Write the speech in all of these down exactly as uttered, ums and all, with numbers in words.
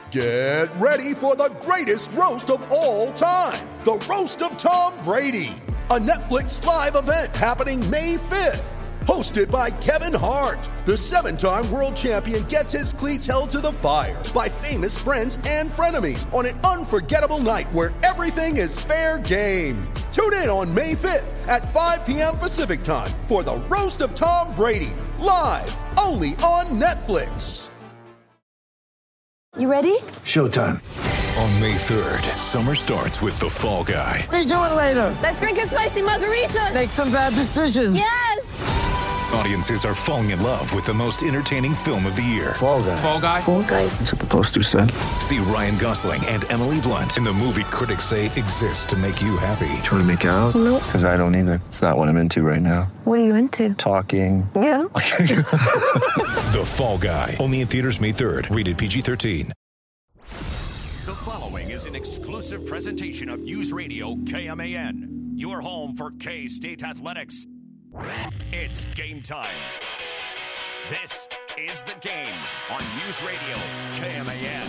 Get ready for the greatest roast of all time, the Roast of Tom Brady, a Netflix live event happening May fifth. Hosted by Kevin Hart, the seven-time world champion gets his cleats held to the fire by famous friends and frenemies on an unforgettable night where everything is fair game. Tune in on May fifth at five p.m. Pacific time for the Roast of Tom Brady, live only on Netflix. You ready? Showtime. On May third, summer starts with The Fall Guy. Let's do it later. Let's drink a spicy margarita. Make some bad decisions. Yes! Audiences are falling in love with the most entertaining film of the year. Fall Guy. Fall Guy? Fall Guy. That's what the poster said. See Ryan Gosling and Emily Blunt in the movie critics say exists to make you happy. Trying to make it out? Nope. Because I don't either. It's not what I'm into right now. What are you into? Talking. Yeah. The Fall Guy. Only in theaters May third. Rated P G thirteen. The following is an exclusive presentation of News Radio K M A N, your home for K-State athletics. It's game time. This is The Game on News Radio K M A N.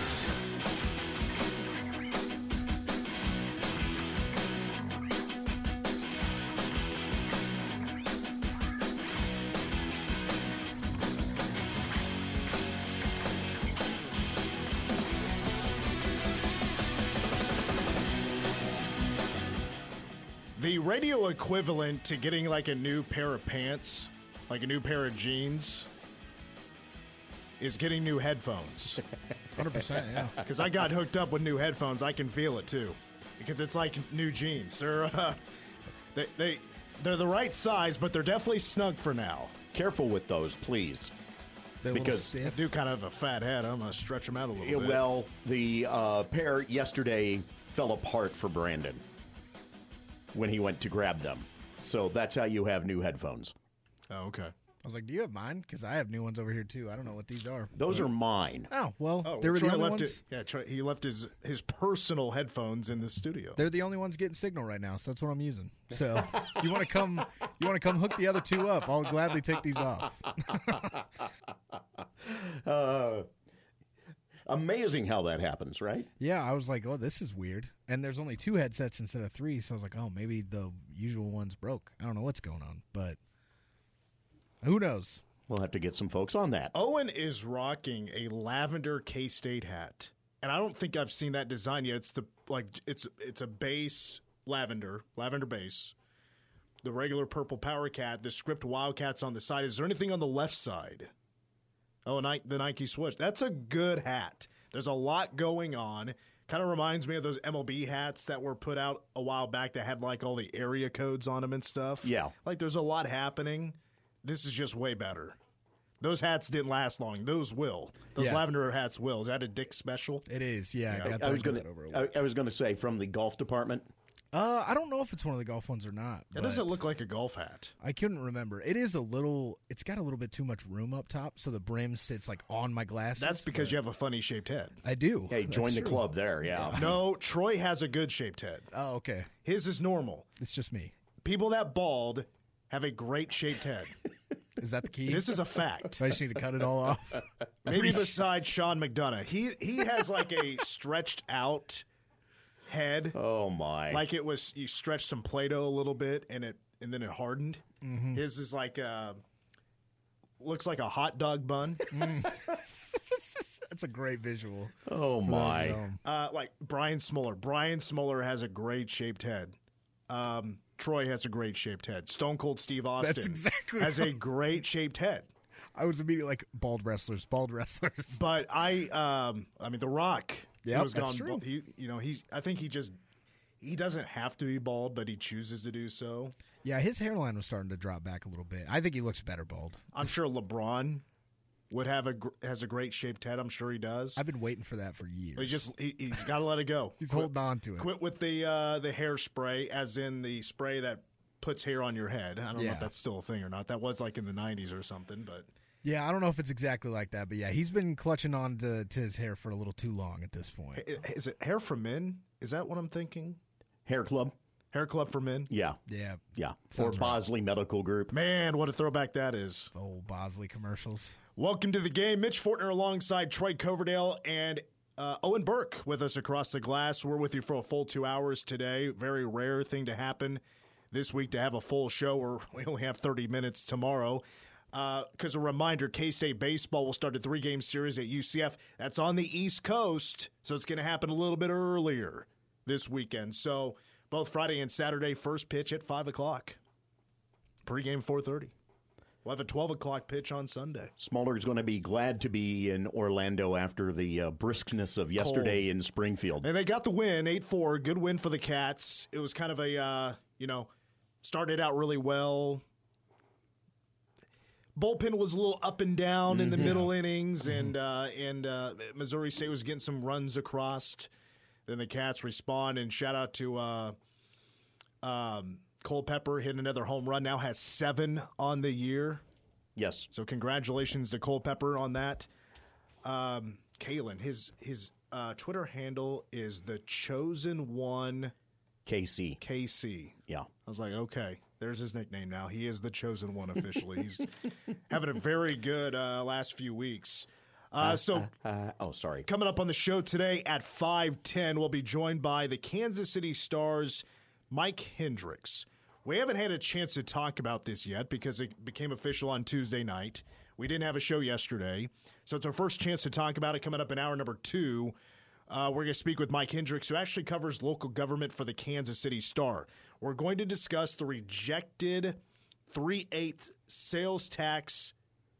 The radio equivalent to getting like a new pair of pants, like a new pair of jeans, is getting new headphones. one hundred percent, yeah. Because I got hooked up with new headphones. I can feel it too. Because it's like new jeans. They're uh, they they they're the right size, but they're definitely snug for now. Careful with those, please. They're a little Because I stiff. do kind of have a fat head. I'm gonna stretch them out a little Yeah, bit. well, the uh, pair yesterday fell apart for Brandon when he went to grab them. So that's how you have new headphones. Oh, okay. I was like, do you have mine? Because I have new ones over here, too. I don't know what these are. Those are mine. Oh, well, Oh, they were Troy the only left ones. it. Yeah, Troy, he left his his personal headphones in the studio. They're the only ones getting signal right now, so that's what I'm using. So you want to come you want to come hook the other two up, I'll gladly take these off. Uh, amazing how that happens, right? Yeah, I was like, oh, this is weird. And there's only two headsets instead of three, so I was like, oh, maybe the usual one's broke. I don't know what's going on, but who knows? We'll have to get some folks on that. Owen is rocking a lavender K-State hat, and I don't think I've seen that design yet. It's the like it's it's a base lavender, lavender base, the regular purple Power Cat, the script Wildcats on the side. Is there anything on the left side? Oh, and I, the Nike swoosh. That's a good hat. There's a lot going on. Kind of reminds me of those M L B hats that were put out a while back that had like all the area codes on them and stuff. Yeah. Like there's a lot happening. This is just way better. Those hats didn't last long. Those will. Those Yeah. lavender hats will. Is that a Dick special? It is, yeah. I, got I was got going that over a to. week. I, I was going to say from the golf department. Uh, I don't know if it's one of the golf ones or not. That but doesn't look like a golf hat. I couldn't remember. It is a little. It's got a little bit too much room up top, so the brim sits like on my glasses. That's because but you have a funny shaped head. I do. Hey, That's join the true. club there. Yeah. No, Troy has a good shaped head. Oh, okay. His is normal. It's just me. People that bald have a great shaped head. Is that the key? This is a fact. I just need to cut it all off. Maybe besides Sean McDonough. He he has like a stretched out head. Oh my! Like it was you stretched some Play-Doh a little bit and it and then it hardened. Mm-hmm. His is like uh looks like a hot dog bun. That's a great visual. Oh my! Um, Uh, like Brian Smoller. Brian Smoller has a great shaped head. Um, Troy has a great shaped head. Stone Cold Steve Austin exactly has what- a great shaped head. I was immediately like bald wrestlers, bald wrestlers. But I, um, I mean, The Rock. Yep, he was that's gone true. bald. He, you know, he. I think he just he doesn't have to be bald, but he chooses to do so. Yeah, his hairline was starting to drop back a little bit. I think he looks better bald. I'm sure LeBron would have a gr- has a great shaped head. I'm sure he does. I've been waiting for that for years. But he just he, he's got to let it go. He's Quit- holding on to it. Quit with the uh, the hairspray, as in the spray that puts hair on your head. I don't know Yeah. if that's still a thing or not. That was like in the nineties or something, but Yeah, I don't know if it's exactly like that, but yeah, he's been clutching on to, to his hair for a little too long at this point. I- is it Hair for Men? Is that what I'm thinking? Hair club. Hair Club for Men? Yeah. Yeah, Yeah. Or Sounds right. Bosley Medical Group. Man, what a throwback that is. old Bosley commercials. Welcome to the game. Mitch Fortner alongside Troy Coverdale and uh, Owen Burke with us across the glass. We're with you for a full two hours today. Very rare thing to happen this week to have a full show, or we only have thirty minutes tomorrow. Because uh, a reminder, K-State baseball will start a three-game series at U C F. That's on the East Coast, so it's going to happen a little bit earlier this weekend. So both Friday and Saturday, first pitch at five o'clock. Pre-game four thirty. We'll have a twelve o'clock pitch on Sunday. Smaller is going to be glad to be in Orlando after the uh, briskness of yesterday Cold. in Springfield. And they got the win, eight four. Good win for the Cats. It was kind of a, uh, you know, started out really well. Bullpen was a little up and down in the mm-hmm. middle innings, and uh, and uh, Missouri State was getting some runs across. Then the Cats respond, and shout out to uh, um, Culpepper, hitting another home run. Now has seven on the year. Yes. So congratulations to Culpepper on that. Um, Kalen, his his uh, Twitter handle is the Chosen One. K C. K C. Yeah. I was like, okay. There's his nickname now. He is the Chosen One officially. He's having a very good uh, last few weeks. Uh, uh, so, uh, uh, oh, sorry. Coming up on the show today at five ten, we'll be joined by the Kansas City Stars' Mike Hendricks. We haven't had a chance to talk about this yet because it became official on Tuesday night. We didn't have a show yesterday, so it's our first chance to talk about it coming up in hour number two. Uh, we're going to speak with Mike Hendricks, who actually covers local government for the Kansas City Star. We're going to discuss the rejected three eighths sales tax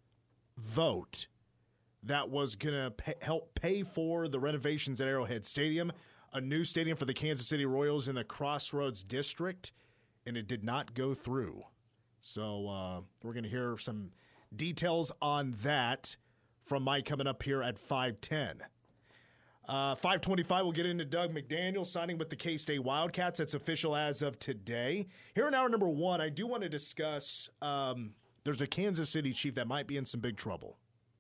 vote that was going to pay, help pay for the renovations at Arrowhead Stadium, a new stadium for the Kansas City Royals in the Crossroads District, and it did not go through. So uh, we're going to hear some details on that from Mike coming up here at five ten. Uh, five twenty-five, we'll get into Doug McDaniel signing with the K-State Wildcats. That's official as of today. Here in hour number one, I do want to discuss um, there's a Kansas City Chief that might be in some big trouble.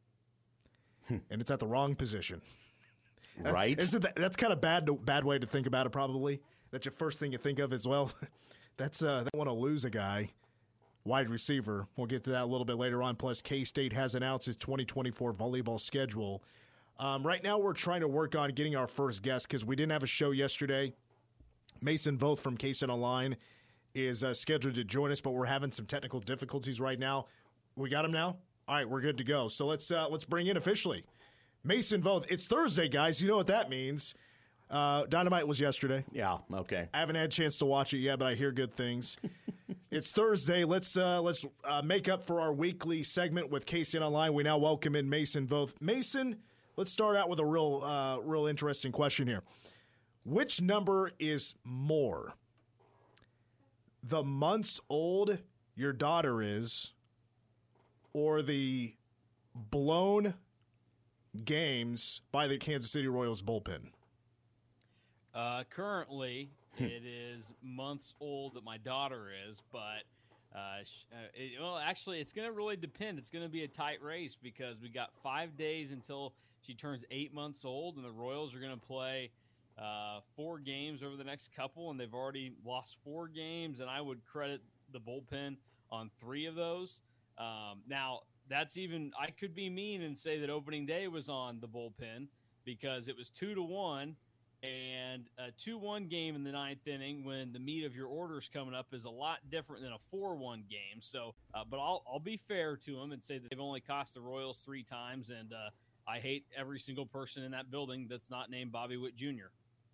And it's at the wrong position. Right? Isn't that, that's kind of bad bad way to think about it, probably. That's your first thing you think of as well. That's uh, they want to lose a guy, wide receiver. We'll get to that a little bit later on. Plus, K-State has announced its twenty twenty-four volleyball schedule. Um, right now, we're trying to work on getting our first guest because we didn't have a show yesterday. Mason Voth from K-State Online is uh, scheduled to join us, but we're having some technical difficulties right now. We got him now? All right, we're good to go. So let's uh, let's bring in officially Mason Voth. It's Thursday, guys. You know what that means. Uh, Dynamite was yesterday. Yeah, okay. I haven't had a chance to watch it yet, but I hear good things. It's Thursday. Let's uh, let's uh, make up for our weekly segment with K-State Online. We now welcome in Mason Voth. Mason, let's start out with a real, uh, real interesting question here. Which number is more? The months old your daughter is, or the blown games by the Kansas City Royals bullpen? Uh, currently, it is months old that my daughter is, but uh, sh- uh, it, well, actually, it's going to really depend. It's going to be a tight race because we got five days until she turns eight months old, and the Royals are going to play uh, four games over the next couple, and they've already lost four games, and I would credit the bullpen on three of those. Um, now, that's even – I could be mean and say that opening day was on the bullpen because it was two to one, and a two one game in the ninth inning when the meat of your orders coming up is a lot different than a four one game. So, uh, but I'll I'll be fair to them and say that they've only cost the Royals three times, and uh, I hate every single person in that building that's not named Bobby Witt Junior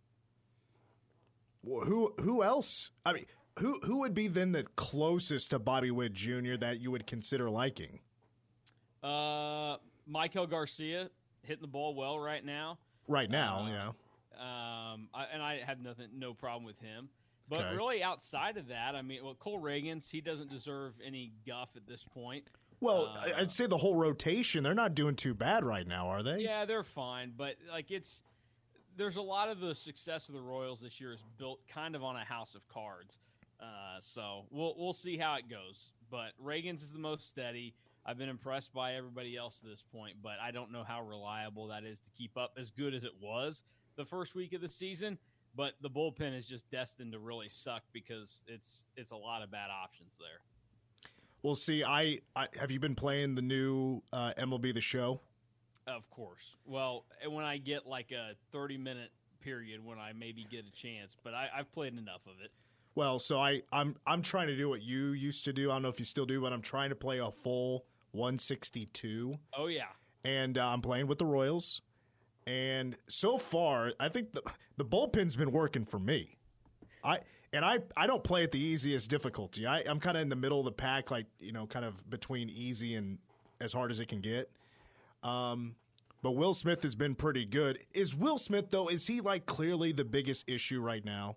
Well, who who else? I mean, who who would be then the closest to Bobby Witt Junior that you would consider liking? Uh, Michael Garcia hitting the ball well right now. Right now, uh, yeah. Um, I, and I have nothing, no problem with him. But Okay. really, outside of that, I mean, well, Cole Reagans, he doesn't deserve any guff at this point. Well, Uh, I'd say the whole rotation, they're not doing too bad right now, are they? Yeah, they're fine, but like it's there's a lot of the success of the Royals this year is built kind of on a house of cards. Uh, so we'll we'll see how it goes. But Reagans is the most steady. I've been impressed by everybody else at this point, but I don't know how reliable that is to keep up as good as it was the first week of the season. But the bullpen is just destined to really suck because it's it's a lot of bad options there. Well, see, I, I have you been playing the new uh, M L B The Show? Of course. Well, when I get like a thirty-minute period when I maybe get a chance, but I, I've played enough of it. Well, so I, I'm I'm trying to do what you used to do. I don't know if you still do, but I'm trying to play a full one sixty-two. Oh, yeah. And uh, I'm playing with the Royals. And so far, I think the the bullpen's been working for me. I and I, I don't play at the easiest difficulty. I, I'm kind of in the middle of the pack, like, you know, kind of between easy and as hard as it can get. Um, but Will Smith has been pretty good. Is Will Smith, though, is he like clearly the biggest issue right now?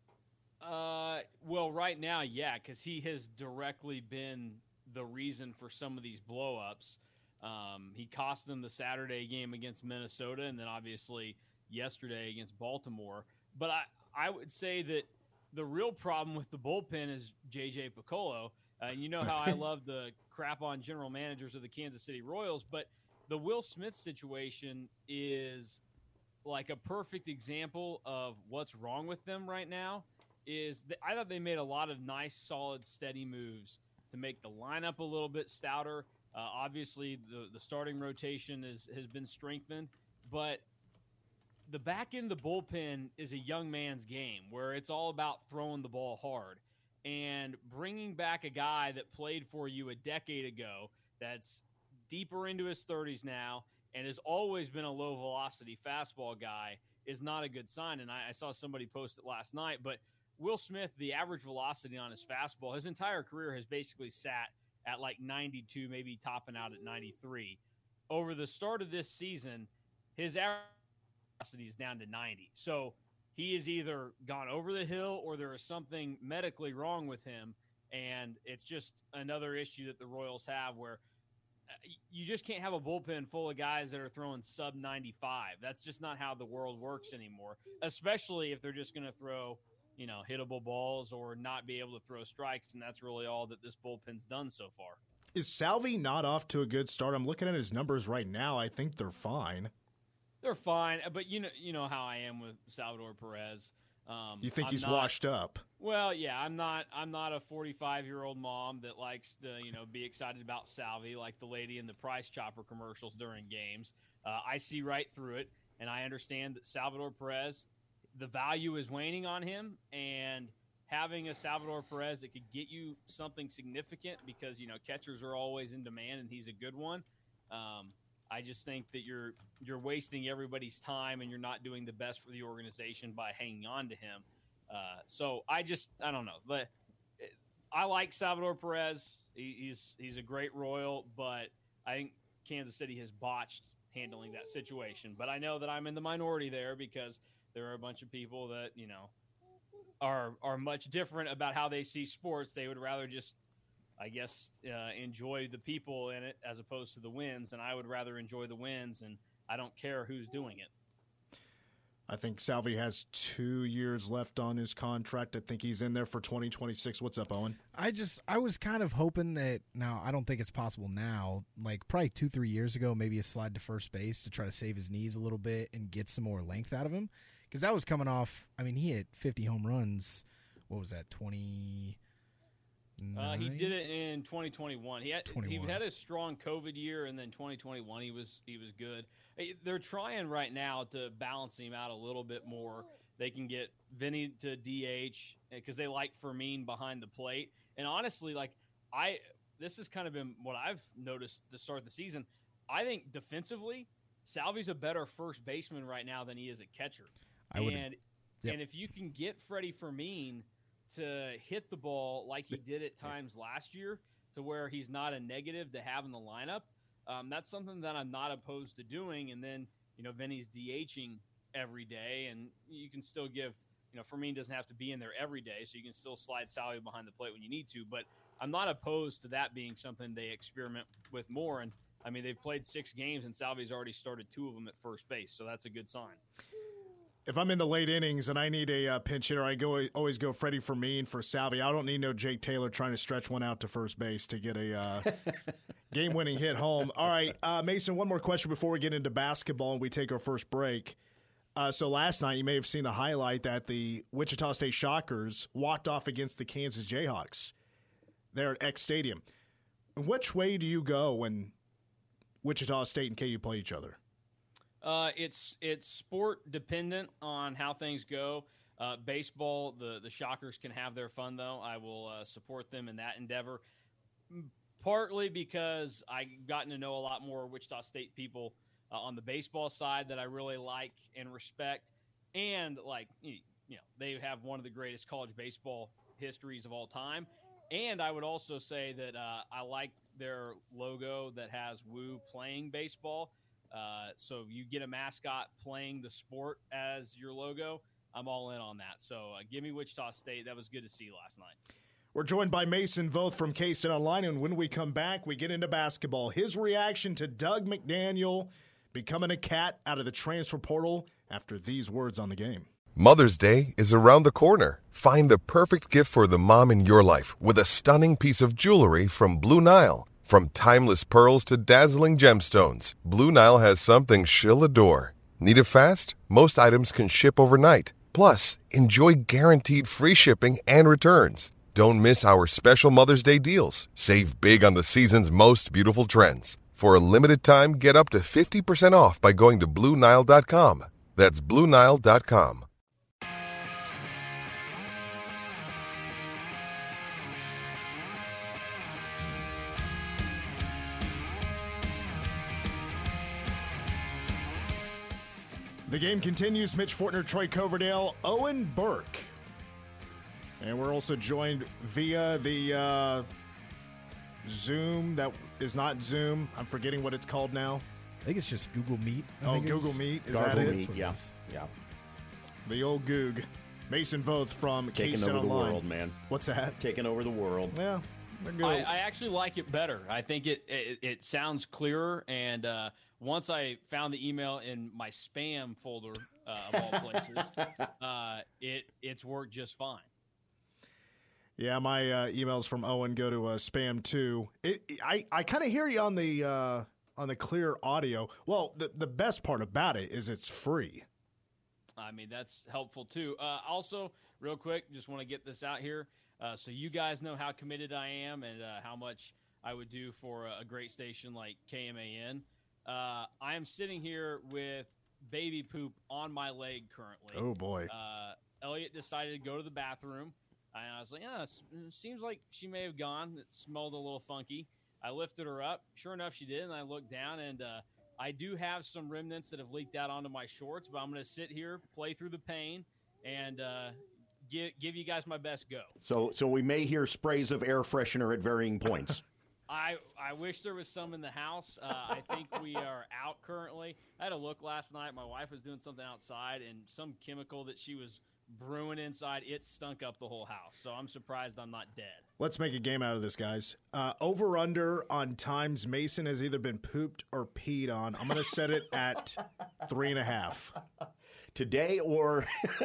Uh, well, right now, yeah, because he has directly been the reason for some of these blow-ups. Um, he cost them the Saturday game against Minnesota, and then obviously yesterday against Baltimore. But I, I would say that the real problem with the bullpen is J J Piccolo. Uh, and you know how I love the crap on general managers of the Kansas City Royals, but the Will Smith situation is like a perfect example of what's wrong with them right now. Is that I thought they made a lot of nice, solid, steady moves to make the lineup a little bit stouter. Uh, obviously, the, the starting rotation is, has been strengthened, but the back end of the bullpen is a young man's game where it's all about throwing the ball hard. And bringing back a guy that played for you a decade ago that's deeper into his thirties now and has always been a low-velocity fastball guy is not a good sign. And I, I saw somebody post it last night, but Will Smith, the average velocity on his fastball, his entire career has basically sat at like ninety-two, maybe topping out at ninety-three. Over the start of this season, his average velocity is down to ninety. So he has either gone over the hill or there is something medically wrong with him, and it's just another issue that the Royals have where you just can't have a bullpen full of guys that are throwing sub ninety-five. That's just not how the world works anymore, especially if they're just going to throw, you know, hittable balls or not be able to throw strikes, and that's really all that this bullpen's done so far. Is Salvi not off to a good start? I'm looking at his numbers right now. I think they're fine. They're fine, but you know, you know how I am with Salvador Perez. Um, you think I'm he's not, washed up? Well, yeah, I'm not. I'm not a forty-five-year-old mom that likes to, you know, be excited about Salvi like the lady in the Price Chopper commercials during games. Uh, I see right through it, and I understand that Salvador Perez, the value is waning on him, and having a Salvador Perez that could get you something significant because, you know, catchers are always in demand, and he's a good one. Um, I just think that you're you're wasting everybody's time and you're not doing the best for the organization by hanging on to him. Uh, so I just I don't know, but I like Salvador Perez. He, he's he's a great Royal, but I think Kansas City has botched handling that situation. But I know that I'm in the minority there because there are a bunch of people that, you know, are are much different about how they see sports. They would rather just, I guess, uh, enjoy the people in it as opposed to the wins, and I would rather enjoy the wins, and I don't care who's doing it. I think Salvi has two years left on his contract. I think he's in there for twenty twenty-six. What's up, Owen? I just I was kind of hoping that, now I don't think it's possible now, like probably two, three years ago, maybe a slide to first base to try to save his knees a little bit and get some more length out of him. Because that was coming off, I mean, he hit fifty home runs. What was that, twenty? Uh, he did it in twenty twenty-one. He had twenty-one. he had a strong COVID year, and then twenty twenty-one he was he was good. They're trying right now to balance him out a little bit more. They can get Vinny to D H because they like Fermin behind the plate. And honestly, like I, this has kind of been what I've noticed to start the season. I think defensively, Salvi's a better first baseman right now than he is a catcher. I would, and yep. and if you can get Freddie Fermin to hit the ball like he did at times last year, to where he's not a negative to have in the lineup, um, that's something that I'm not opposed to doing. And then, you know, Vinny's DHing every day, and you can still give, you know, Fermin doesn't have to be in there every day, so you can still slide Salvi behind the plate when you need to. But I'm not opposed to that being something they experiment with more. And, I mean, they've played six games, and Salvi's already started two of them at first base, so that's a good sign. If I'm in the late innings and I need a uh, pinch hitter, I go always go Freddie Fermin for Salvi. I don't need no Jake Taylor trying to stretch one out to first base to get a uh, game-winning hit home. All right, uh, Mason, one more question before we get into basketball and we take our first break. Uh, so last night you may have seen the highlight that the Wichita State Shockers walked off against the Kansas Jayhawks there at X Stadium. Which way do you go when Wichita State and K U play each other? Uh, it's it's sport dependent on how things go. Uh, baseball, the, the Shockers can have their fun, though. I will uh, support them in that endeavor, partly because I've gotten to know a lot more Wichita State people uh, on the baseball side that I really like and respect. And, like, you know, they have one of the greatest college baseball histories of all time. And I would also say that uh, I like their logo that has Woo playing baseball. Uh, so you get a mascot playing the sport as your logo. I'm all in on that. So uh, give me Wichita State. That was good to see last night. We're joined by Mason Voth from K-State Online, and when we come back, we get into basketball. His reaction to Doug McDaniel becoming a cat out of the transfer portal after these words on the game. Mother's Day is around the corner. Find the perfect gift for the mom in your life with a stunning piece of jewelry from Blue Nile. From timeless pearls to dazzling gemstones, Blue Nile has something she'll adore. Need it fast? Most items can ship overnight. Plus, enjoy guaranteed free shipping and returns. Don't miss our special Mother's Day deals. Save big on the season's most beautiful trends. For a limited time, get up to fifty percent off by going to Blue Nile dot com. That's Blue Nile dot com. The game continues. Mitch Fortner, Troy Coverdale, Owen Burke. And we're also joined via the uh, Zoom that is not Zoom. I'm forgetting what it's called now. I think it's just Google Meet. I oh, think Google it's, Meet. Is Gargle that it? Meet, yeah. Yeah. The old Goog. Mason Voth from Taking K-State over the Online. world, man. What's that? Taking over the world. Yeah. I, I actually like it better. I think it it, it sounds clearer. And uh, once I found the email in my spam folder uh, of all places, uh, it it's worked just fine. Yeah, my uh, emails from Owen go to uh, spam too. It, I I kind of hear you on the uh, on the clear audio. Well, the the best part about it is it's free. I mean, that's helpful too. Uh, also, real quick, just want to get this out here. Uh, so you guys know how committed I am and uh, how much I would do for a, a great station like K M A N. Uh, I am sitting here with baby poop on my leg currently. Oh, boy. Uh, Elliot decided to go to the bathroom. And I was like, yeah, it seems like she may have gone. It smelled a little funky. I lifted her up. Sure enough, she did. And I looked down, and uh, I do have some remnants that have leaked out onto my shorts. But I'm going to sit here, play through the pain, and uh, give give you guys my best go. So, so we may hear sprays of air freshener at varying points. I, I wish there was some in the house. Uh, I think we are out currently. I had a look last night. My wife was doing something outside, and some chemical that she was brewing inside, it stunk up the whole house. So I'm surprised I'm not dead. Let's make a game out of this, guys. Uh, over under on times Mason has either been pooped or peed on. I'm going to set it at three and a half. Today or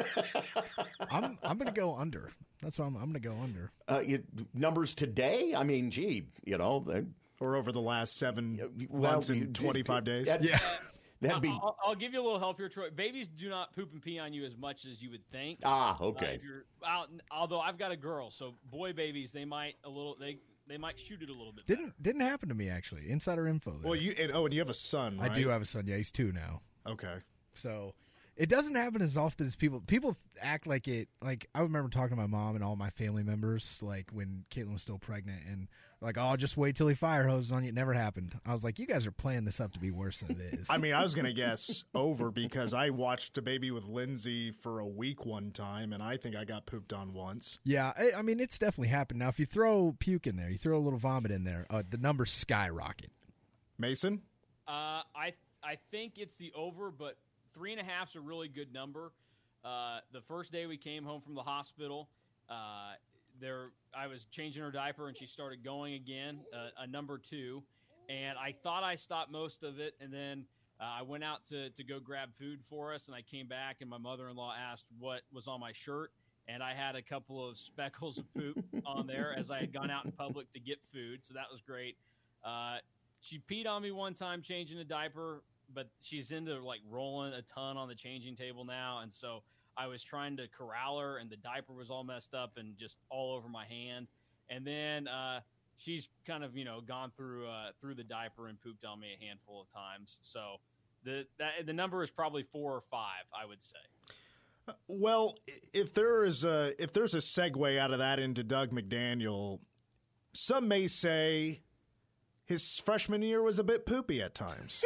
I'm I'm going to go under. That's what I'm. I'm going to go under. Uh, you, numbers today? I mean, gee, you know, they, or over the last seven well, months and twenty-five days. That, yeah, that'd be. I'll, I'll give you a little help here, Troy. Babies do not poop and pee on you as much as you would think. Ah, Uh, okay. if you're out, although I've got a girl, so boy babies, they might a little they they might shoot it a little bit. Didn't didn't happen to me actually. Insider info. There. Well, you and, oh, and you have a son, right? I do have a son. Yeah, he's two now. Okay. So it doesn't happen as often as people people act like it. Like I remember talking to my mom and all my family members, like when Caitlin was still pregnant, and like, oh, just wait till he fire hoses on you. It never happened. I was like, you guys are playing this up to be worse than it is. I mean, I was going to guess over because I watched a baby with Lindsay for a week one time, and I think I got pooped on once. Yeah, I, I mean, it's definitely happened. Now, if you throw puke in there, you throw a little vomit in there, uh, the numbers skyrocket. Mason? Uh, I I think it's the over, but three and a half's a really good number. Uh, the first day we came home from the hospital, uh, there I was changing her diaper and she started going again, uh, a number two, and I thought I stopped most of it, and then uh, I went out to to go grab food for us, and I came back and my mother-in-law asked what was on my shirt, and I had a couple of speckles of poop on there as I had gone out in public to get food, so that was great. Uh, she peed on me one time changing a diaper, but she's into like rolling a ton on the changing table now, and so I was trying to corral her, and the diaper was all messed up and just all over my hand. And then uh, she's kind of, you know, gone through uh, through the diaper and pooped on me a handful of times. So the that, the number is probably four or five, I would say. Well, if there is a if there's a segue out of that into Doug McDaniel, some may say his freshman year was a bit poopy at times.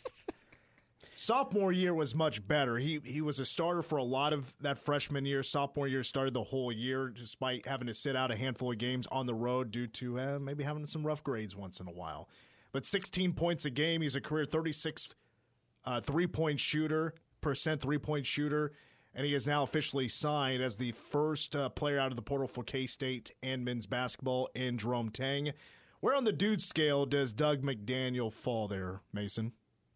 Sophomore year was much better. He he was a starter for a lot of that freshman year. Sophomore year started the whole year, despite having to sit out a handful of games on the road due to uh, maybe having some rough grades once in a while. But sixteen points a game. He's a career thirty-six uh, three-point shooter, percent three-point shooter, and he is now officially signed as the first uh, player out of the portal for K-State and men's basketball in Jerome Tang. Where on the dude scale does Doug McDaniel fall there, Mason?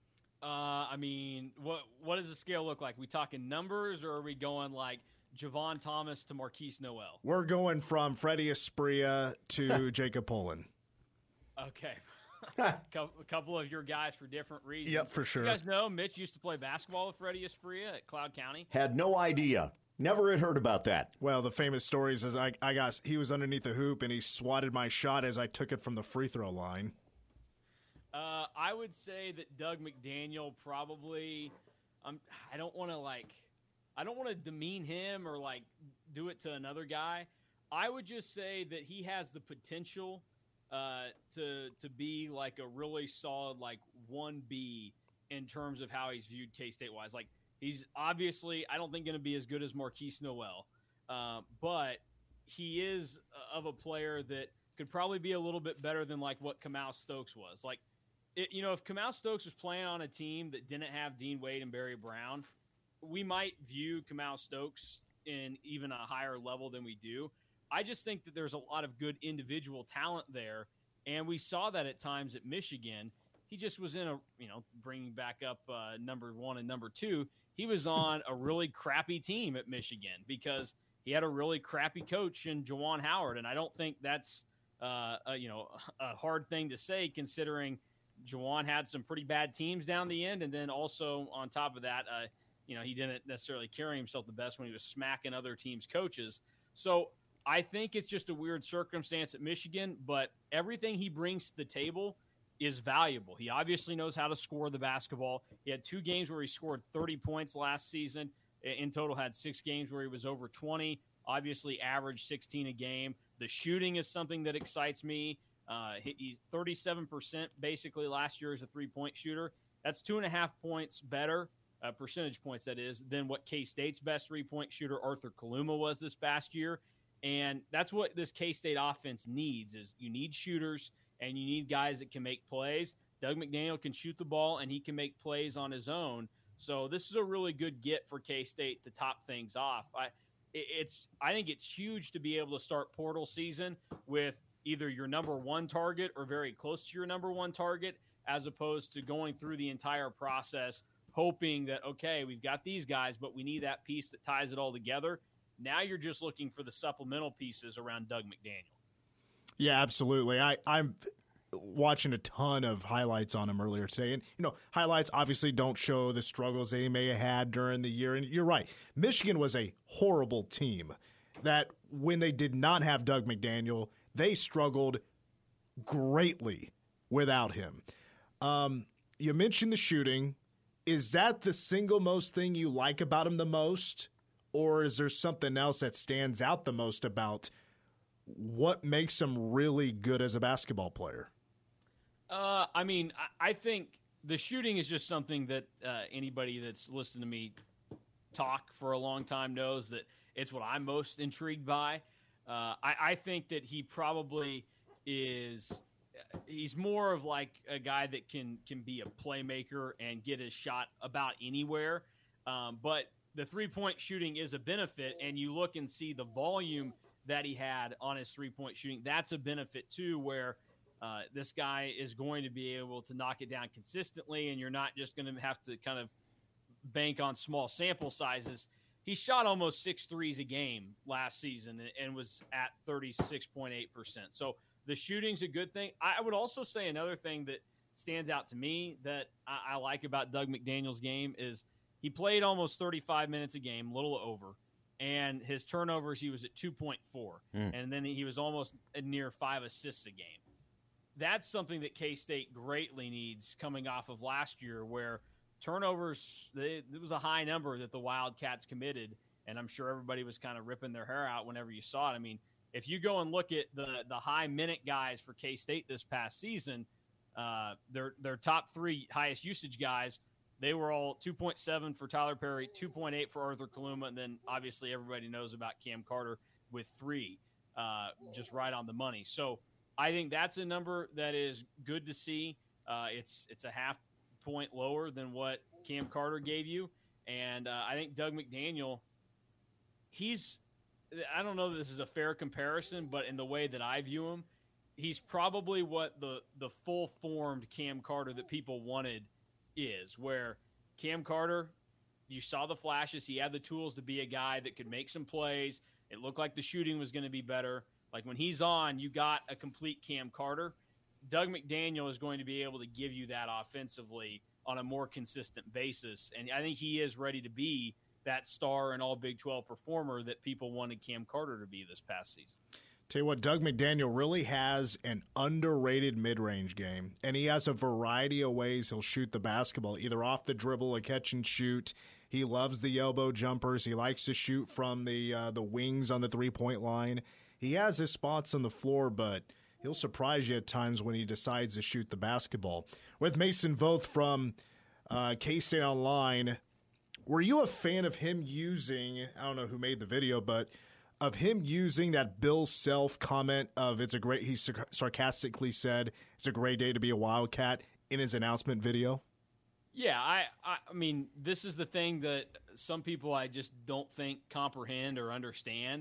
Uh, I mean, what what does the scale look like? We talking numbers, or are we going like Javon Thomas to Marquise Noel? We're going from Freddie Aspria to Jacob Pullen. Okay. A couple of your guys for different reasons. Yep, for sure. You guys know Mitch used to play basketball with Freddie Aspria at Cloud County. Had no idea. Never had heard about that. Well, the famous stories is I, I got he was underneath the hoop and he swatted my shot as I took it from the free throw line. Uh, I would say that Doug McDaniel probably. Um, I don't want to like. I don't want to demean him or like do it to another guy. I would just say that he has the potential uh, to to be like a really solid like one B in terms of how he's viewed K-State wise. Like he's obviously I don't think going to be as good as Marquise Noel, uh, but he is of a player that could probably be a little bit better than like what Kamau Stokes was. Like it, you know, if Kamau Stokes was playing on a team that didn't have Dean Wade and Barry Brown, we might view Kamau Stokes in even a higher level than we do. I just think that there's a lot of good individual talent there, and we saw that at times at Michigan. He just was in a, you know, bringing back up uh, number one and number two, he was on a really crappy team at Michigan because he had a really crappy coach in Juwan Howard, and I don't think that's, uh, a, you know, a hard thing to say considering Juwan had some pretty bad teams down the end, and then also on top of that, uh, you know, he didn't necessarily carry himself the best when he was smacking other teams' coaches. So I think it's just a weird circumstance at Michigan, but everything he brings to the table is valuable. He obviously knows how to score the basketball. He had two games where he scored thirty points last season. In total, had six games where he was over twenty, obviously averaged sixteen a game. The shooting is something that excites me. Uh, he's thirty-seven percent basically last year as a three-point shooter. That's two and a half points better. Uh, percentage points, that is, than what K-State's best three-point shooter, Arthur Kaluma, was this past year. And that's what this K-State offense needs is you need shooters and you need guys that can make plays. Doug McDaniel can shoot the ball, and he can make plays on his own. So this is a really good get for K-State to top things off. I, it's, I think it's huge to be able to start portal season with either your number one target or very close to your number one target, as opposed to going through the entire process hoping that, okay, we've got these guys, but we need that piece that ties it all together. Now you're just looking for the supplemental pieces around Doug McDaniel. Yeah, absolutely. I, I'm watching a ton of highlights on him earlier today. And, you know, highlights obviously don't show the struggles that he may have had during the year. And you're right. Michigan was a horrible team that when they did not have Doug McDaniel, they struggled greatly without him. Um, you mentioned the shooting. Is that the single most thing you like about him the most? Or is there something else that stands out the most about what makes him really good as a basketball player? Uh, I mean, I, I think the shooting is just something that uh, anybody that's listened to me talk for a long time knows that it's what I'm most intrigued by. Uh, I, I think that he probably is – he's more of like a guy that can can be a playmaker and get his shot about anywhere. Um, but the three-point shooting is a benefit, and you look and see the volume that he had on his three-point shooting. That's a benefit, too, where uh, this guy is going to be able to knock it down consistently, and you're not just going to have to kind of bank on small sample sizes. He shot almost six threes a game last season and was at thirty-six point eight percent. So the shooting's a good thing. I would also say another thing that stands out to me that I, I like about Doug McDaniel's game is he played almost thirty-five minutes a game, a little over, and his turnovers, he was at two point four. Mm. And then he was almost near five assists a game. that's something that K-State greatly needs coming off of last year, where turnovers, they, it was a high number that the Wildcats committed, and I'm sure everybody was kind of ripping their hair out whenever you saw it. I mean, if you go and look at the the high minute guys for K-State this past season, uh, their their top three highest usage guys, they were all two point seven for Tyler Perry, two point eight for Arthur Kaluma, and then obviously everybody knows about Cam Carter with three, uh, just right on the money. So I think that's a number that is good to see. Uh, it's it's a half point lower than what Cam Carter gave you, and uh, I think Doug McDaniel, he's I don't know that this is a fair comparison, but in the way that I view him, he's probably what the the full formed Cam Carter that people wanted is, where Cam Carter, you saw the flashes. He had the tools to be a guy that could make some plays. It looked like the shooting was going to be better. Like when he's on, you got a complete Cam Carter. Doug McDaniel is going to be able to give you that offensively on a more consistent basis. And I think he is ready to be that star and all Big twelve performer that people wanted Cam Carter to be this past season. Tell you what, Doug McDaniel really has an underrated mid-range game, and he has a variety of ways he'll shoot the basketball, either off the dribble, a catch and shoot. He loves the elbow jumpers. He likes to shoot from the uh, the wings on the three-point line. He has his spots on the floor, but he'll surprise you at times when he decides to shoot the basketball. With Mason Voth from uh, K-State Online, were you a fan of him using, I don't know who made the video, but of him using that Bill Self comment of it's a great, he sarcastically said, it's a great day to be a Wildcat in his announcement video? Yeah, I, I mean, this is the thing that some people I just don't think comprehend or understand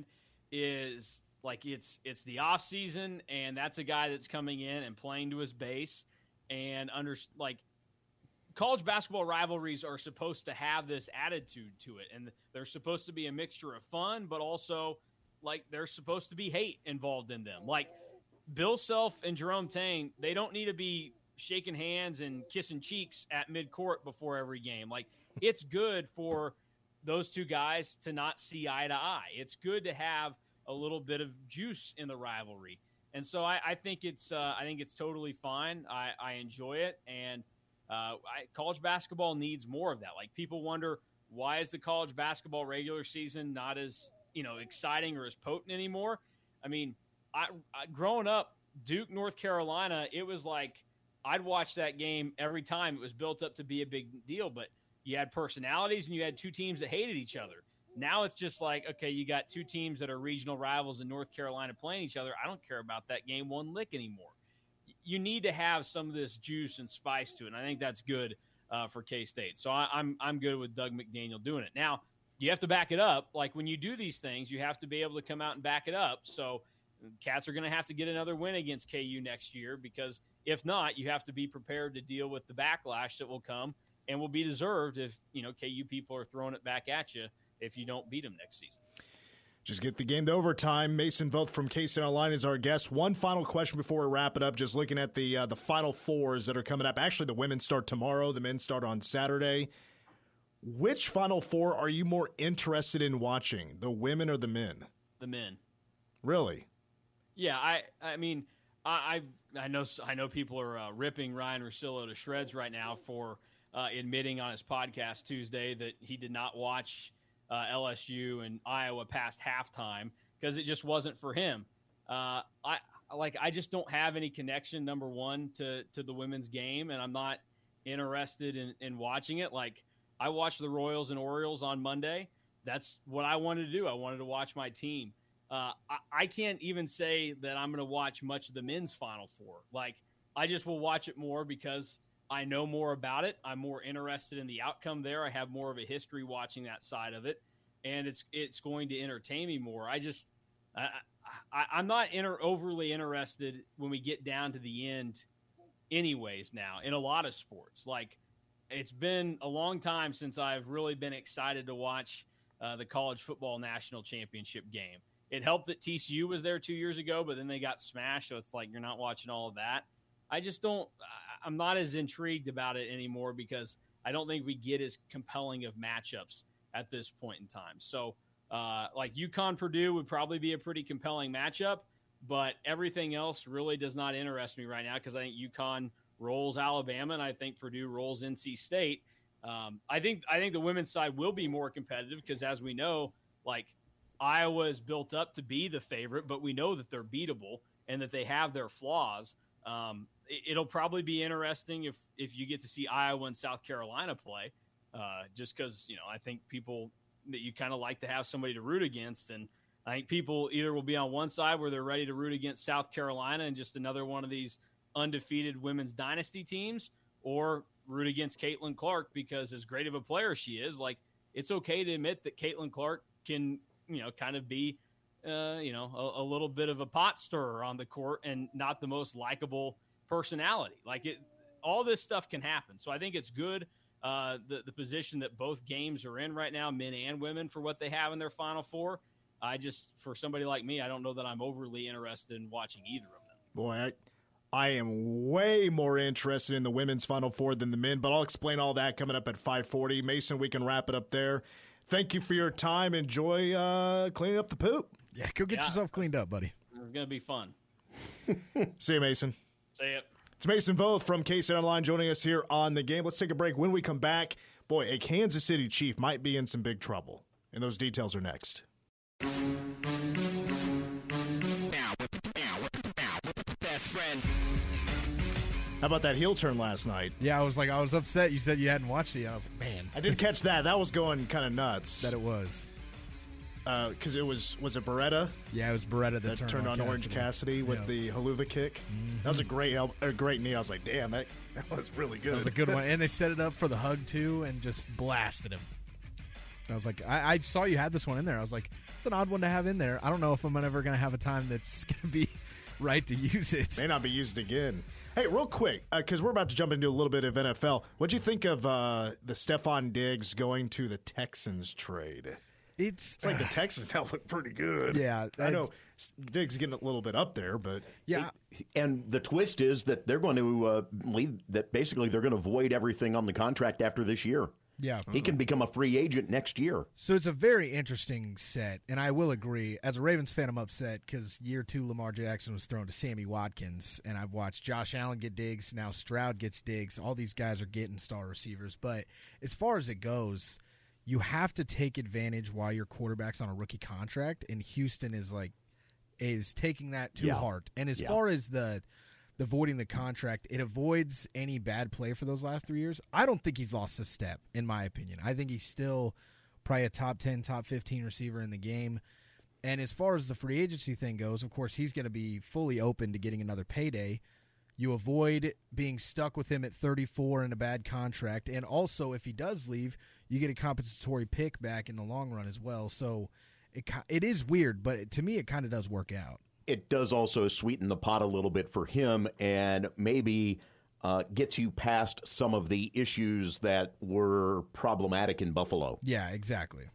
is like it's it's the off season, and that's a guy that's coming in and playing to his base, and under like college basketball rivalries are supposed to have this attitude to it, and they're supposed to be a mixture of fun, but also like there's supposed to be hate involved in them. Like Bill Self and Jerome Tang, they don't need to be shaking hands and kissing cheeks at midcourt before every game. Like it's good for those two guys to not see eye to eye. It's good to have a little bit of juice in the rivalry. And so I, I think it's uh, I think it's totally fine. I, I enjoy it. And uh, I, college basketball needs more of that. Like people wonder, why is the college basketball regular season not as, you know, exciting or as potent anymore? I mean, I, I growing up, Duke, North Carolina, it was like I'd watch that game every time. It was built up to be a big deal, but you had personalities and you had two teams that hated each other. Now it's just like, okay, you got two teams that are regional rivals in North Carolina playing each other. I don't care about that game one lick anymore. You need to have some of this juice and spice to it, and I think that's good uh, for K-State. So I, I'm I'm good with Doug McDaniel doing it. Now, you have to back it up. Like when you do these things, you have to be able to come out and back it up. So Cats are going to have to get another win against K U next year, because if not, you have to be prepared to deal with the backlash that will come and will be deserved if, you know, K U people are throwing it back at you if you don't beat them next season. Just get the game to overtime. Mason Voth from K-State Online is our guest. One final question before we wrap it up. Just looking at the uh, the Final Fours that are coming up. Actually, the women start tomorrow. The men start on Saturday. Which Final Four are you more interested in watching, the women or the men? The men. Really? Yeah, I I mean, I I, I know I know people are uh, ripping Ryan Russillo to shreds right now for uh, admitting on his podcast Tuesday that he did not watch Uh, L S U and Iowa past halftime because it just wasn't for him. Uh, I like I just don't have any connection, number one, to to the women's game, and I'm not interested in, in watching it. Like I watched the Royals and Orioles on Monday. That's what I wanted to do. I wanted to watch my team. Uh, I, I can't even say that I'm going to watch much of the men's Final Four. Like I just will watch it more because I know more about it. I'm more interested in the outcome there. I have more of a history watching that side of it, and it's it's going to entertain me more. I just I, I, I'm not inter- overly interested when we get down to the end anyways now in a lot of sports. Like it's been a long time since I've really been excited to watch uh, the college football national championship game. It helped that T C U was there two years ago, but then they got smashed, so it's like you're not watching all of that. I just don't – I'm not as intrigued about it anymore because I don't think we get as compelling of matchups at this point in time. So, uh, like UConn-Purdue would probably be a pretty compelling matchup, but everything else really does not interest me right now because I think UConn rolls Alabama, and I think Purdue rolls N C State. Um, I think I think the women's side will be more competitive because, as we know, like Iowa is built up to be the favorite, but we know that they're beatable and that they have their flaws. Um, it, it'll probably be interesting if if you get to see Iowa and South Carolina play, uh, just because you know I think people that you kind of like to have somebody to root against, and I think people either will be on one side where they're ready to root against South Carolina and just another one of these undefeated women's dynasty teams, or root against Caitlin Clark because as great of a player she is, like it's okay to admit that Caitlin Clark can, you know, kind of be, uh, you know, a, a little bit of a pot stirrer on the court and not the most likable personality. Like it, all this stuff can happen. So I think it's good. Uh, the, the position that both games are in right now, men and women, for what they have in their Final Four. I just, for somebody like me, I don't know that I'm overly interested in watching either of them. Boy, I, I am way more interested in the women's Final Four than the men, but I'll explain all that coming up at five forty. Mason, we can wrap it up there. Thank you for your time. Enjoy uh, cleaning up the poop. Yeah, go get Yeah. yourself cleaned up, buddy. It's going to be fun. See you, Mason. See ya. It's Mason Voth from K-State Online joining us here on The Game. Let's take a break. When we come back, boy, a Kansas City Chief might be in some big trouble, and those details are next. How about that heel turn last night? Yeah, I was like, I was upset. You said you hadn't watched it yet. I was like, man. I did catch that. That was going kind of nuts. That it was. Because uh, it was, was it Beretta? Yeah, it was Beretta that, that turned, turned on, on Orange Cassidy with yeah. the haluva kick. Mm-hmm. That was a great el- a great knee. I was like, damn, that, that was really good. That was a good one. And they set it up for the hug, too, and just blasted him. I was like, I, I saw you had this one in there. I was like, it's an odd one to have in there. I don't know if I'm ever going to have a time that's going to be right to use it. May not be used again. Hey, real quick, because uh, we're about to jump into a little bit of N F L. What'd you think of uh, the Stephon Diggs going to the Texans trade? It's, it's like uh, the Texans now look pretty good. Yeah. I know Diggs getting a little bit up there, but. Yeah. It, and the twist is that they're going to uh, leave, that basically they're going to void everything on the contract after this year. Yeah. He can become a free agent next year. So it's a very interesting set, and I will agree. As a Ravens fan, I'm upset because year two Lamar Jackson was thrown to Sammy Watkins, and I've watched Josh Allen get Diggs. Now Stroud gets Diggs. All these guys are getting star receivers. But as far as it goes, you have to take advantage while your quarterback's on a rookie contract, and Houston is like is taking that to yeah. heart. And as yeah. far as the the voiding the contract, it avoids any bad play for those last three years. I don't think he's lost a step, in my opinion. I think he's still probably a top ten, top fifteen receiver in the game. And as far as the free agency thing goes, of course, he's going to be fully open to getting another payday. You avoid being stuck with him at thirty-four in a bad contract. And also, if he does leave, you get a compensatory pick back in the long run as well. So it it is weird, but to me, it kind of does work out. It does also sweeten the pot a little bit for him and maybe uh, gets you past some of the issues that were problematic in Buffalo. Yeah, exactly.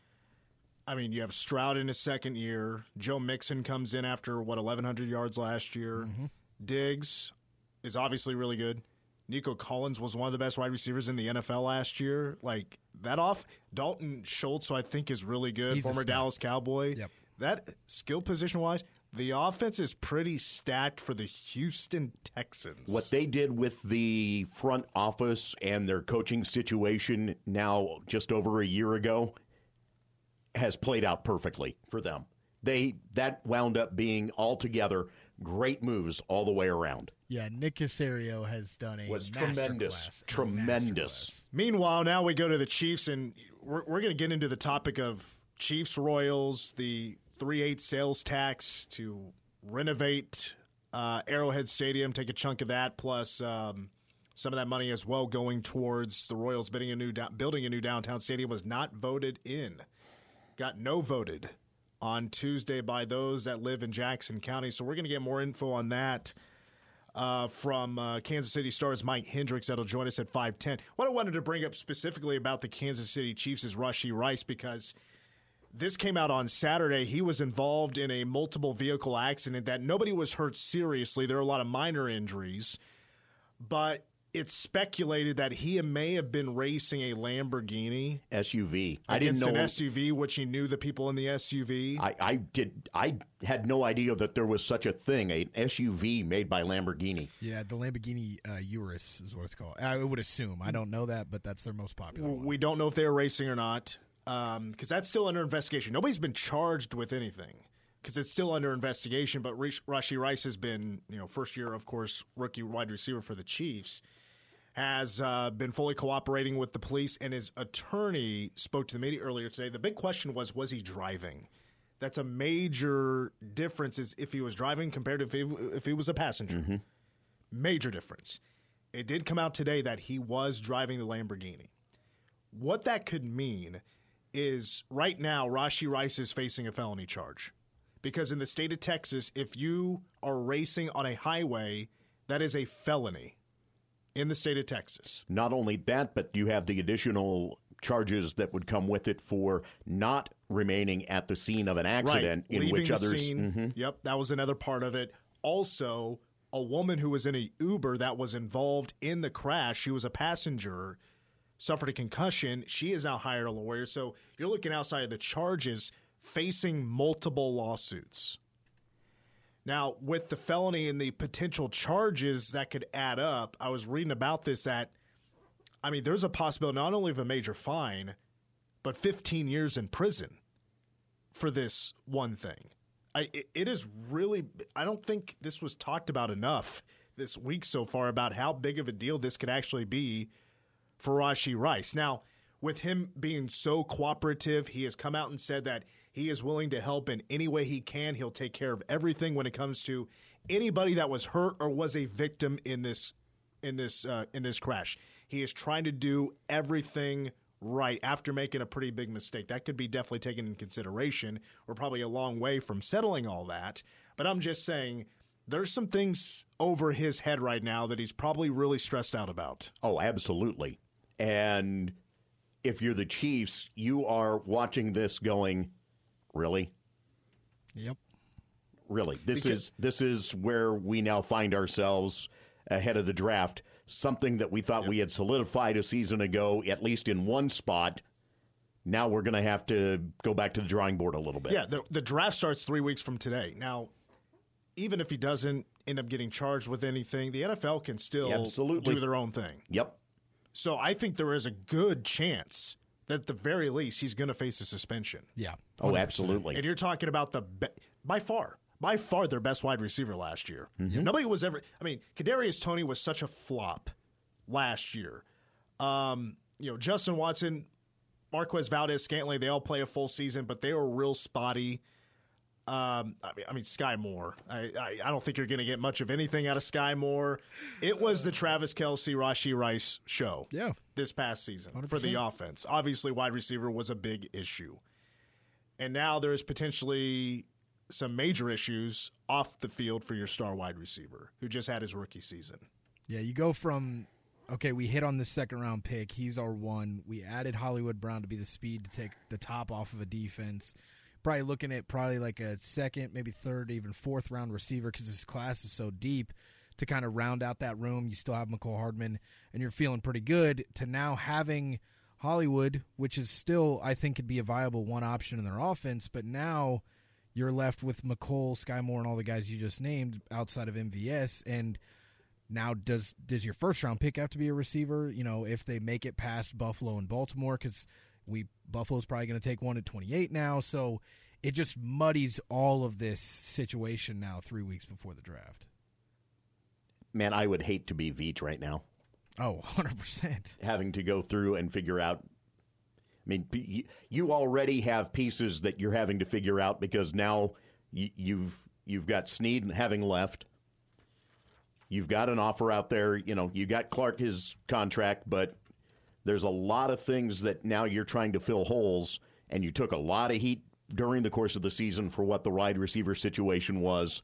I mean, you have Stroud in his second year. Joe Mixon comes in after, what, eleven hundred yards last year. Mm-hmm. Diggs is obviously really good. Nico Collins was one of the best wide receivers in the N F L last year. Like, that off, Dalton Schultz, who I think is really good, He's former Dallas Cowboy. Yep. That skill position-wise, the offense is pretty stacked for the Houston Texans. What they did with the front office and their coaching situation now just over a year ago has played out perfectly for them. They that wound up being altogether great moves all the way around. Yeah, Nick Caserio has done a was masterclass, tremendous, a tremendous. masterclass. Meanwhile, now we go to the Chiefs, and we're, we're going to get into the topic of Chiefs Royals, the three eighths sales tax to renovate uh, Arrowhead Stadium, take a chunk of that, plus um, some of that money as well going towards the Royals building a new do- building a new downtown stadium was not voted in. Got no voted on Tuesday by those that live in Jackson County. So we're going to get more info on that uh, from uh, Kansas City Stars Mike Hendricks that'll join us at five ten. What I wanted to bring up specifically about the Kansas City Chiefs is Rashee Rice, because this came out on Saturday. He was involved in a multiple vehicle accident that nobody was hurt seriously. There are a lot of minor injuries. But it's speculated that he may have been racing a Lamborghini S U V. I didn't against know an S U V, which he knew the people in the S U V. I, I did. I had no idea that there was such a thing, an S U V made by Lamborghini. Yeah, the Lamborghini uh, Urus is what it's called. I would assume. I don't know that, but that's their most popular one. We don't know if they were racing or not, because um, that's still under investigation. Nobody's been charged with anything because it's still under investigation. But Rashee Rice has been, you know, first year, of course, rookie wide receiver for the Chiefs. Has uh, been fully cooperating with the police, and his attorney spoke to the media earlier today. The big question was, was he driving? That's a major difference is if he was driving compared to if he, if he was a passenger. Mm-hmm. Major difference. It did come out today that he was driving the Lamborghini. What that could mean is right now Rashee Rice is facing a felony charge because in the state of Texas, if you are racing on a highway, that is a felony. In the state of Texas. Not only that, but you have the additional charges that would come with it for not remaining at the scene of an accident right. in Leaving which the others. Scene. Mm-hmm. Yep, that was another part of it. Also, a woman who was in a Uber that was involved in the crash, she was a passenger, suffered a concussion. She has now hired a lawyer. So you're looking outside of the charges, facing multiple lawsuits. Now, with the felony and the potential charges that could add up, I was reading about this that, I mean, there's a possibility not only of a major fine, but fifteen years in prison for this one thing. I, it, it is really, I don't think this was talked about enough this week so far about how big of a deal this could actually be for Rashee Rice. Now, with him being so cooperative, he has come out and said that he is willing to help in any way he can. He'll take care of everything when it comes to anybody that was hurt or was a victim in this in this uh, in this crash. He is trying to do everything right after making a pretty big mistake. That could be definitely taken into consideration. We're probably a long way from settling all that. But I'm just saying there's some things over his head right now that he's probably really stressed out about. Oh, absolutely. And if you're the Chiefs, you are watching this going, really? Yep. Really. This Because- is this is where we now find ourselves ahead of the draft. Something that we thought Yep. we had solidified a season ago, at least in one spot. Now we're going to have to go back to the drawing board a little bit. Yeah, the, the draft starts three weeks from today. Now, even if he doesn't end up getting charged with anything, the N F L can still Absolutely. do their own thing. Yep. So I think there is a good chance that at the very least he's going to face a suspension. Yeah. Oh, absolutely. And you're talking about the be- by far, by far their best wide receiver last year. Mm-hmm. Nobody was ever. I mean, Kadarius Toney was such a flop last year. Um, you know, Justin Watson, Marquez Valdez, Scantling, they all play a full season, but they were real spotty. Um, I mean, I mean, Sky Moore. I, I, I don't think you're going to get much of anything out of Sky Moore. It was the Travis Kelce, Rashee Rice show. Yeah. This past season one hundred for percent. the offense. Obviously, wide receiver was a big issue, and now there's potentially some major issues off the field for your star wide receiver who just had his rookie season. Yeah, you go from, okay, we hit on this second round pick. He's our one. We added Hollywood Brown to be the speed to take the top off of a defense. Probably looking at probably like a second, maybe third, even fourth round receiver because this class is so deep to kind of round out that room. You still have McCole Hardman, and you're feeling pretty good to now having Hollywood, which is still, I think, could be a viable one option in their offense. But now you're left with McCole, Sky Moore, and all the guys you just named outside of M V S. And now does does your first round pick have to be a receiver? You know, if they make it past Buffalo and Baltimore, because we Buffalo's probably going to take one at twenty-eight now. So it just muddies all of this situation now three weeks before the draft. Man, I would hate to be Veach right now. Oh, one hundred percent. Having to go through and figure out. I mean, p- you already have pieces that you're having to figure out because now y- you've you've got Snead having left. You've got an offer out there. You know, you got Clark his contract, but there's a lot of things that now you're trying to fill holes, and you took a lot of heat during the course of the season for what the wide receiver situation was.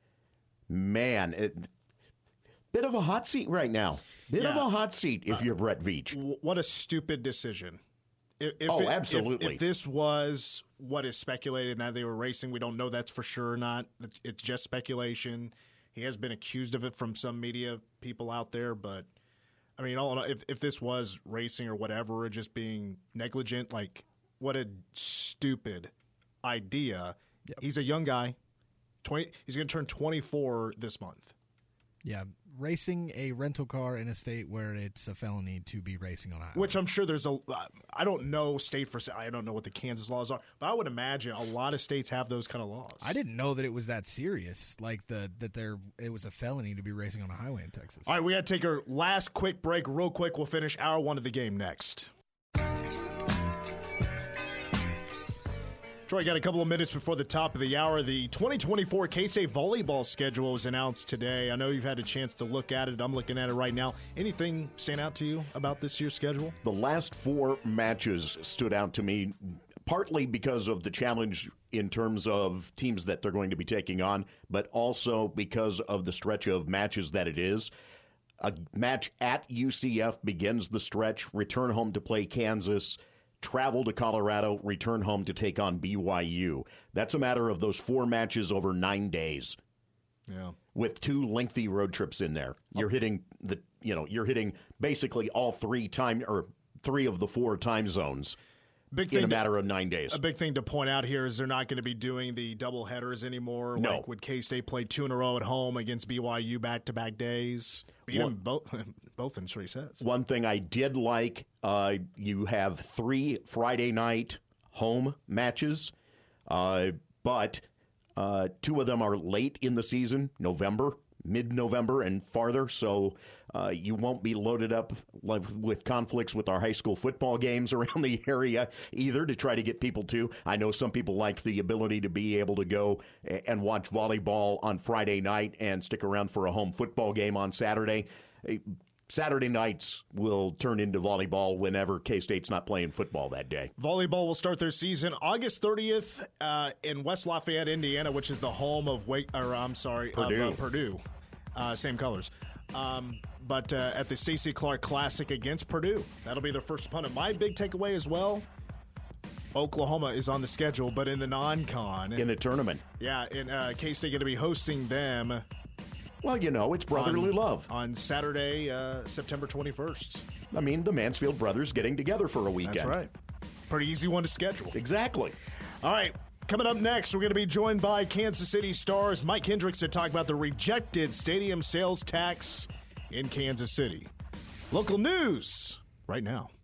Man, it, bit of a hot seat right now. Bit Yeah. of a hot seat if Uh, you're Brett Veach. W- What a stupid decision. If, if Oh, it- if- absolutely. If, this was what is speculated and that they were racing, we don't know that's for sure or not. It's just speculation. He has been accused of it from some media people out there, but I mean, all in all, if if this was racing or whatever, or just being negligent, like what a stupid idea. Yep. He's a young guy. twenty He's going to turn twenty-four this month. Yeah, racing a rental car in a state where it's a felony to be racing on a highway. Which I'm sure there's a. I don't know state for. I don't know what the Kansas laws are, but I would imagine a lot of states have those kind of laws. I didn't know that it was that serious. Like the that there it was a felony to be racing on a highway in Texas. All right, we got to take our last quick break, real quick. We'll finish hour one of the game next. Troy, got a couple of minutes before the top of the hour. The twenty twenty-four K-State volleyball schedule was announced today. I know you've had a chance to look at it. I'm looking at it right now. Anything stand out to you about this year's schedule? The last four matches stood out to me, partly because of the challenge in terms of teams that they're going to be taking on, but also because of the stretch of matches that it is. A match at U C F begins the stretch, return home to play Kansas, travel to Colorado, return home to take on B Y U. That's a matter of those four matches over nine days. Yeah. With two lengthy road trips in there. You're hitting the you know, you're hitting basically all three time or three of the four time zones. Big in thing a matter to, of nine days. A big thing to point out here is they're not going to be doing the double headers anymore. No. Like, would K-State play two in a row at home against B Y U back-to-back days? Beat One, them both, both in three sets. One thing I did like, uh, you have three Friday night home matches, uh, but uh, two of them are late in the season, November, mid-November and farther, so uh, you won't be loaded up with conflicts with our high school football games around the area either to try to get people to. I know some people like the ability to be able to go and watch volleyball on Friday night and stick around for a home football game on Saturday. Saturday nights will turn into volleyball whenever K-State's not playing football that day. Volleyball will start their season August thirtieth uh, in West Lafayette, Indiana, which is the home of Wake. Or I'm sorry, Purdue. of uh, Purdue. Uh, same colors. Um, but uh, at the Stacey Clark Classic against Purdue, that'll be their first opponent. My big takeaway as well: Oklahoma is on the schedule, but in the non-con in a tournament. Yeah, and uh, K-State going to be hosting them. Well, you know, it's brotherly on, love. On Saturday, uh, September twenty-first. I mean, the Mansfield brothers getting together for a weekend. That's right. Pretty easy one to schedule. Exactly. All right. Coming up next, we're going to be joined by Kansas City Stars Mike Hendricks to talk about the rejected stadium sales tax in Kansas City. Local news right now.